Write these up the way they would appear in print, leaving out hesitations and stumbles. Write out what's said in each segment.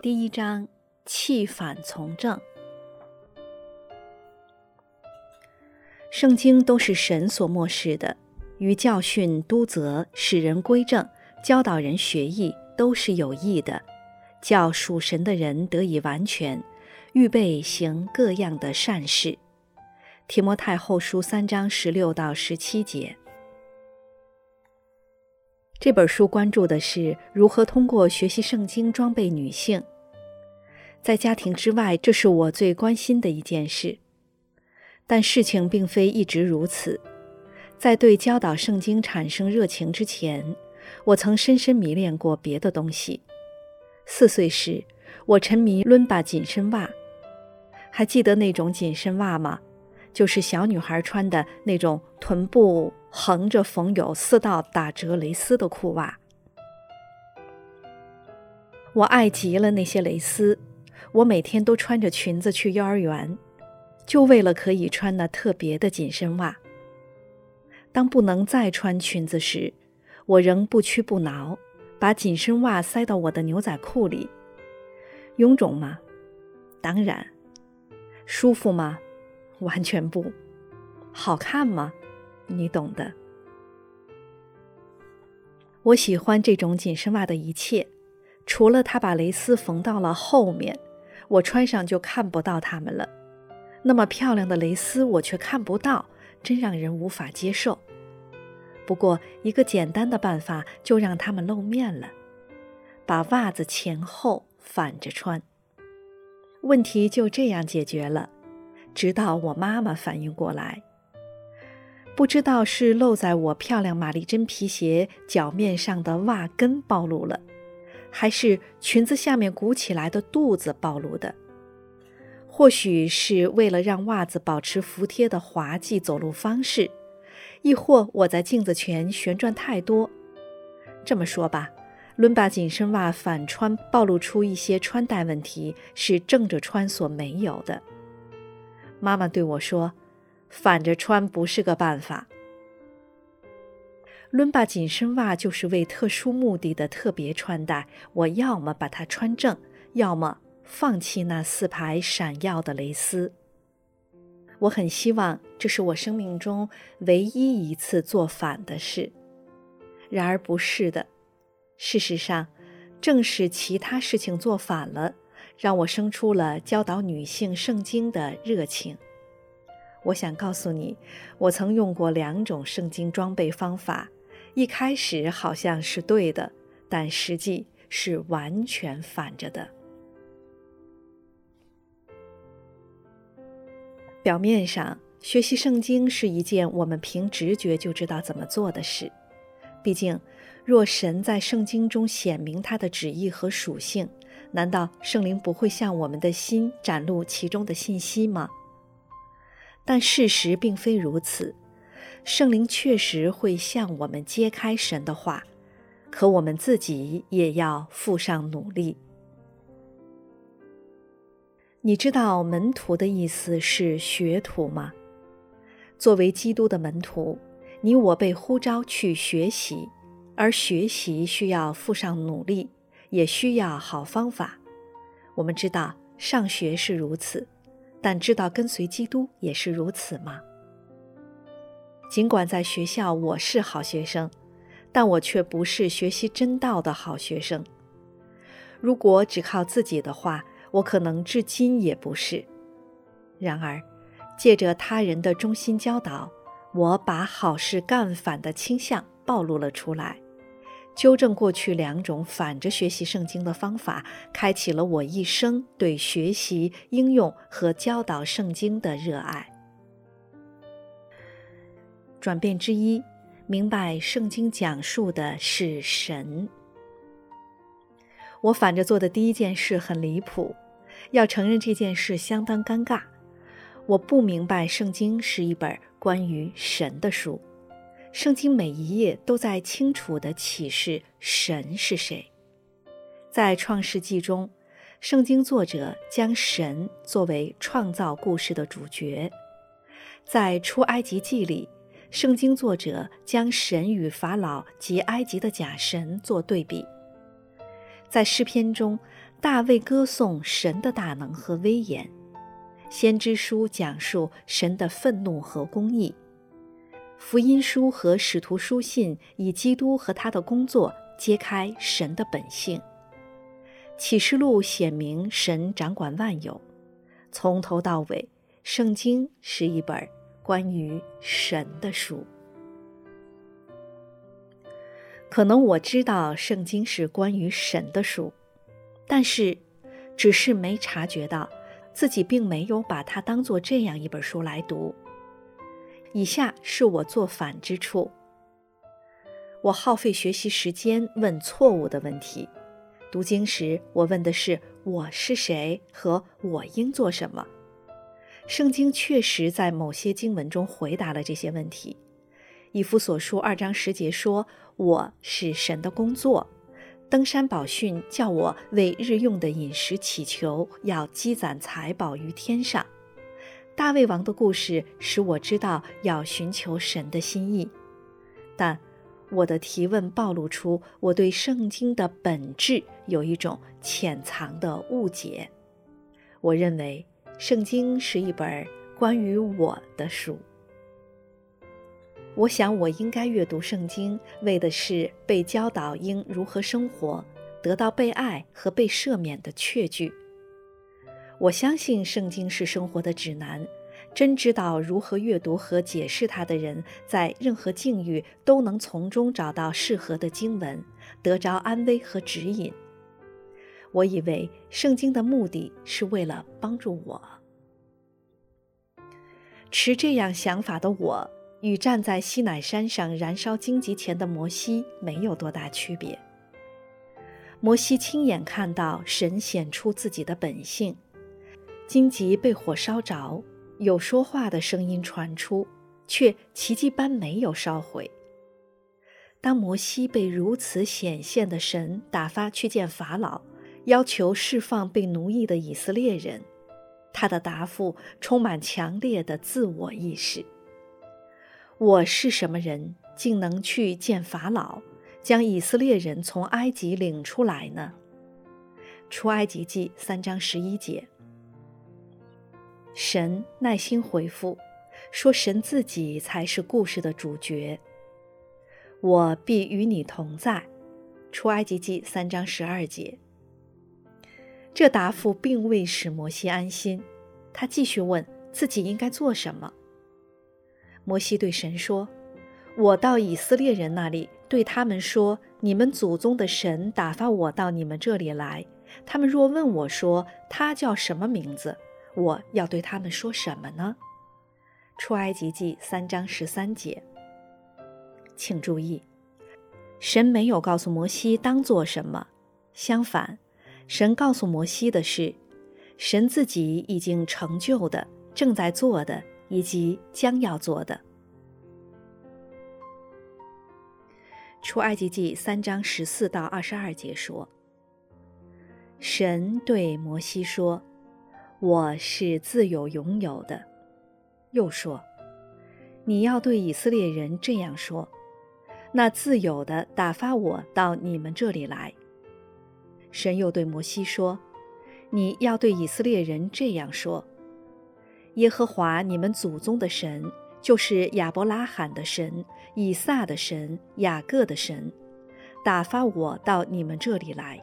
第1章，弃反从正。圣经都是神所默示的，于教训、督责、使人归正、教导人学艺，都是有益的，叫属神的人得以完全，预备行各样的善事。提摩太后书3章16到17节。这本书关注的是如何通过学习圣经装备女性。在家庭之外，这是我最关心的一件事。但事情并非一直如此。在对教导圣经产生热情之前，我曾深深迷恋过别的东西。4岁时，我沉迷伦巴紧身袜。还记得那种紧身袜吗？就是小女孩穿的那种臀部横着缝有4道打折蕾丝的裤袜。我爱极了那些蕾丝，我每天都穿着裙子去幼儿园，就为了可以穿那特别的紧身袜。当不能再穿裙子时，我仍不屈不挠，把紧身袜塞到我的牛仔裤里。臃肿吗？当然。舒服吗？完全不。好看吗？你懂的。我喜欢这种紧身袜的一切，除了它把蕾丝缝到了后面，我穿上就看不到它们了。那么漂亮的蕾丝我却看不到，真让人无法接受。不过一个简单的办法就让它们露面了，把袜子前后反着穿。问题就这样解决了，直到我妈妈反应过来。不知道是露在我漂亮玛丽珍皮鞋脚面上的袜跟暴露了，还是裙子下面鼓起来的肚子暴露的。或许是为了让袜子保持服帖的滑稽走路方式，亦或我在镜子前旋转太多。这么说吧，伦巴紧身袜反穿暴露出一些穿戴问题，是正着穿所没有的。妈妈对我说，反着穿不是个办法。伦巴紧身袜就是为特殊目的的特别穿戴，我要么把它穿正，要么放弃那4排闪耀的蕾丝。我很希望这是我生命中唯一一次做反的事。然而不是的。事实上，正是其他事情做反了，让我生出了教导女性圣经的热情。我想告诉你，我曾用过2种圣经装备方法，一开始好像是对的，但实际是完全反着的。表面上，学习圣经是一件我们凭直觉就知道怎么做的事。毕竟，若神在圣经中显明他的旨意和属性，难道圣灵不会向我们的心展露其中的信息吗？但事实并非如此，圣灵确实会向我们揭开神的话，可我们自己也要付上努力。你知道门徒的意思是学徒吗？作为基督的门徒，你我被呼召去学习，而学习需要付上努力，也需要好方法。我们知道上学是如此，但知道跟随基督也是如此吗？尽管在学校我是好学生，但我却不是学习真道的好学生。如果只靠自己的话，我可能至今也不是。然而，借着他人的忠心教导，我把好事干反的倾向暴露了出来，纠正过去2种反着学习圣经的方法，开启了我一生对学习、应用和教导圣经的热爱。转变之一，明白圣经讲述的是神。我反着做的第一件事很离谱，要承认这件事相当尴尬。我不明白圣经是一本关于神的书，圣经每一页都在清楚地启示神是谁。在创世纪中，圣经作者将神作为创造故事的主角。在出埃及记里，圣经作者将神与法老及埃及的假神做对比。在诗篇中， 大卫歌颂神的大能和威严，先知书讲述神的愤怒和公义，福音书和使徒书信以基督和他的工作揭开神的本性，启示录显明神掌管万有。从头到尾，圣经是一本关于神的书。可能我知道圣经是关于神的书，但是只是没察觉到自己并没有把它当作这样一本书来读。以下是我做反之处：我耗费学习时间问错误的问题。读经时，我问的是我是谁和我应做什么。圣经确实在某些经文中回答了这些问题。以弗所书2章10节说，我是神的工作。登山宝训叫我为日用的饮食祈求，要积攒财宝于天上。大卫王的故事使我知道要寻求神的心意，但我的提问暴露出我对圣经的本质有一种潜藏的误解。我认为圣经是一本关于我的书。我想我应该阅读圣经，为的是被教导应如何生活，得到被爱和被赦免的确据。我相信圣经是生活的指南，真知道如何阅读和解释它的人，在任何境遇都能从中找到适合的经文，得着安慰和指引。我以为圣经的目的是为了帮助我。持这样想法的我，与站在西乃山上燃烧荆棘前的摩西没有多大区别。摩西亲眼看到神显出自己的本性，荆棘被火烧着，有说话的声音传出，却奇迹般没有烧毁。当摩西被如此显现的神打发去见法老，要求释放被奴役的以色列人，他的答复充满强烈的自我意识。我是什么人，竟能去见法老，将以色列人从埃及领出来呢？出埃及记3章11节。神耐心回复说，神自己才是故事的主角。我必与你同在，出埃及记3章12节。这答复并未使摩西安心，他继续问自己应该做什么。摩西对神说，我到以色列人那里，对他们说，你们祖宗的神打发我到你们这里来，他们若问我说，他叫什么名字，我要对他们说什么呢？出埃及记3章13节。请注意，神没有告诉摩西当做什么，相反，神告诉摩西的是，神自己已经成就的、正在做的以及将要做的。出埃及记3章14到22节说，神对摩西说，我是自有永有的。又说，你要对以色列人这样说，那自有的打发我到你们这里来。神又对摩西说，你要对以色列人这样说，耶和华你们祖宗的神，就是亚伯拉罕的神、以撒的神、雅各的神，打发我到你们这里来。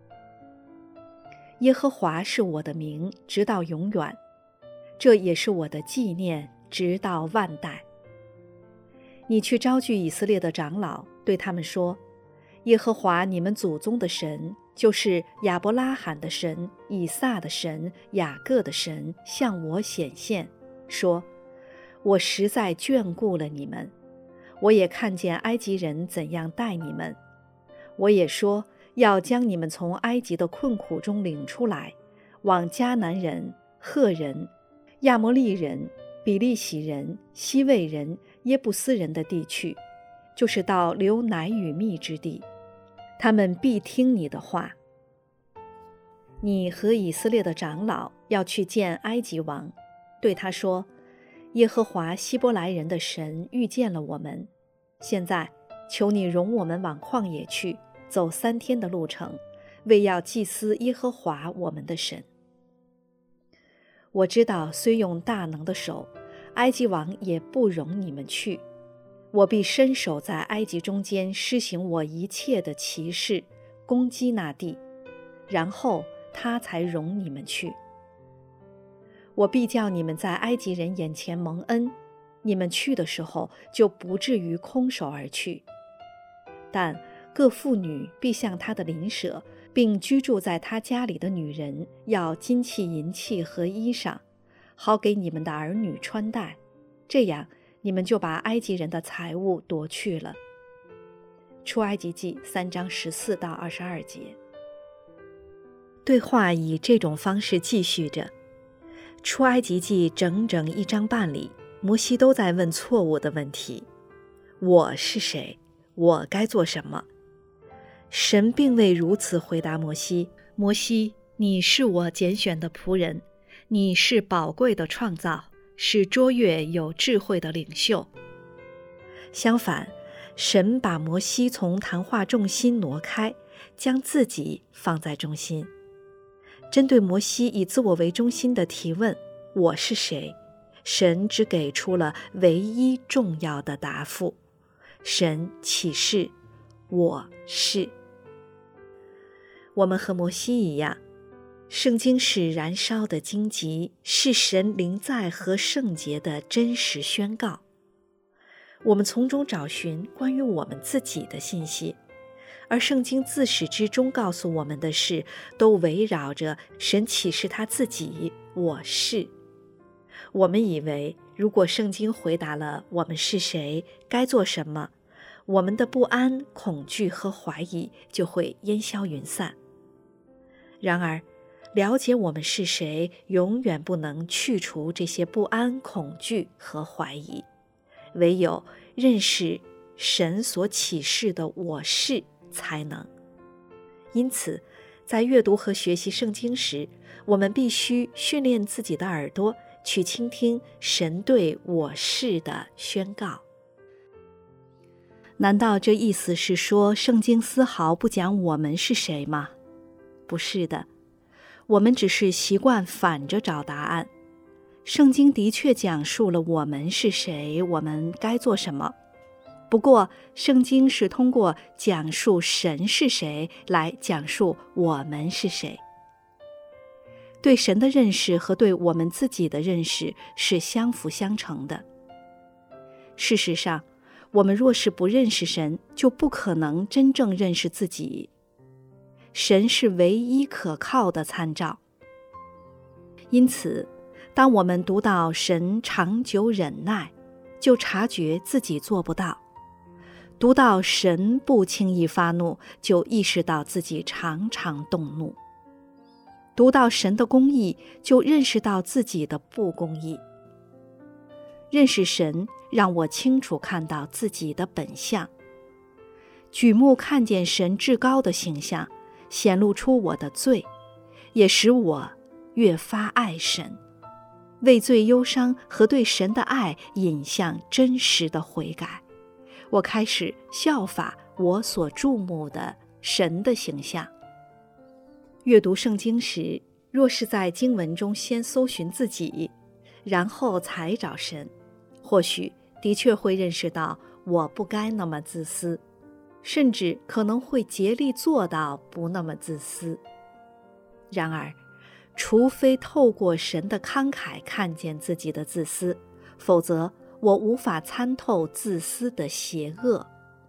耶和华是我的名，直到永远，这也是我的纪念，直到万代。你去招聚以色列的长老，对他们说，耶和华你们祖宗的神，就是亚伯拉罕的神、以撒的神、雅各的神，向我显现，说，我实在眷顾了你们，我也看见埃及人怎样待你们，我也说要将你们从埃及的困苦中领出来，往迦南人、赫人、亚摩利人、比利洗人、西魏人、耶布斯人的地去，就是到流奶与蜜之地，他们必听你的话。你和以色列的长老要去见埃及王，对他说，耶和华希伯来人的神遇见了我们，现在求你容我们往旷野去，走3天的路程， 为要祭司耶和华我们的神。我知道虽用大能的手，埃及王也不容你们去，我必伸手在埃及中间施行我一切的奇事，攻击那地，然后他才容你们去。我必叫你们在埃及人眼前蒙恩，你们去的时候就不至于空手而去。但各妇女必向他的邻舍，并居住在他家里的女人，要金器、银器和衣裳，好给你们的儿女穿戴，这样你们就把埃及人的财物夺去了。出埃及记3章14到22节。对话以这种方式继续着。出埃及记整整1章半里，摩西都在问错误的问题：我是谁？我该做什么？神并未如此回答摩西：摩西，你是我拣选的仆人，你是宝贵的创造，是卓越有智慧的领袖。相反，神把摩西从谈话重心挪开，将自己放在中心。针对摩西以自我为中心的提问，我是谁？神只给出了唯一重要的答复。神启示，我是。我们和摩西一样，圣经是燃烧的荆棘，是神临在和圣洁的真实宣告。我们从中找寻关于我们自己的信息，而圣经自始至终告诉我们的事，都围绕着神启示他自己，我是。我们以为，如果圣经回答了我们是谁，该做什么，我们的不安、恐惧和怀疑就会烟消云散。然而，了解我们是谁，永远不能去除这些不安、恐惧和怀疑。唯有认识神所启示的我是才能。因此，在阅读和学习圣经时，我们必须训练自己的耳朵，去倾听神对我是的宣告。难道这意思是说，圣经丝毫不讲我们是谁吗？不是的，我们只是习惯反着找答案。圣经的确讲述了我们是谁，我们该做什么。不过，圣经是通过讲述神是谁来讲述我们是谁。对神的认识和对我们自己的认识是相辅相成的。事实上，我们若是不认识神，就不可能真正认识自己。神是唯一可靠的参照。因此，当我们读到神长久忍耐，就察觉自己做不到；读到神不轻易发怒，就意识到自己常常动怒；读到神的公义，就认识到自己的不公义。认识神，让我清楚看到自己的本相，举目看见神至高的形象，显露出我的罪，也使我越发爱神，为罪忧伤和对神的爱引向真实的悔改。我开始效法我所注目的神的形象。阅读圣经时，若是在经文中先搜寻自己，然后才找神，或许的确会认识到我不该那么自私，甚至可能会竭力做到不那么自私。然而，除非透过神的慷慨看见自己的自私，否则我无法参透自私的邪恶。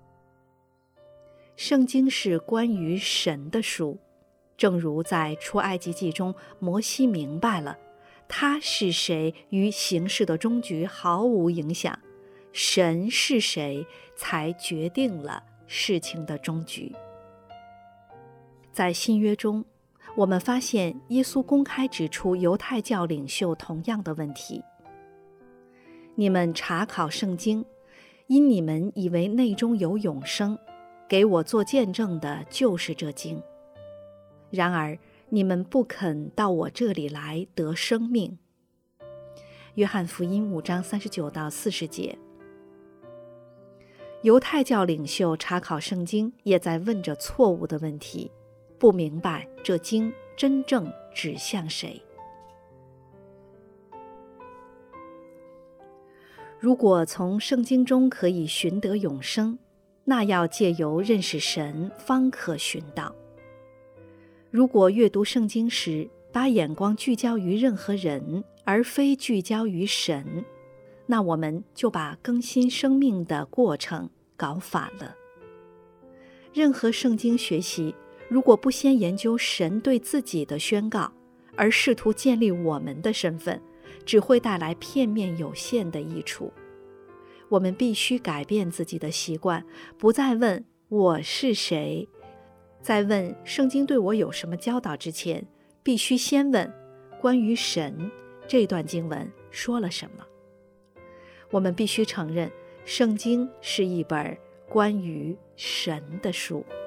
圣经是关于神的书，正如在出埃及记中，摩西明白了他是谁与形势的终局毫无影响，神是谁才决定了事情的终局。在新约中，我们发现耶稣公开指出犹太教领袖同样的问题：你们查考圣经，因你们以为内中有永生，给我做见证的就是这经。然而你们不肯到我这里来得生命。约翰福音5章39到40节。犹太教领袖查考圣经，也在问着错误的问题： 不明白这经真正指向谁。如果从圣经中可以寻得永生，那要借由认识神方可寻到。如果阅读圣经时把眼光聚焦于任何人，而非聚焦于神，那我们就把更新生命的过程搞反了。任何圣经学习，如果不先研究神对自己的宣告，而试图建立我们的身份，只会带来片面有限的益处。我们必须改变自己的习惯，不再问我是谁，在问圣经对我有什么教导之前，必须先问关于神这段经文说了什么。我们必须承认，圣经是一本关于神的书。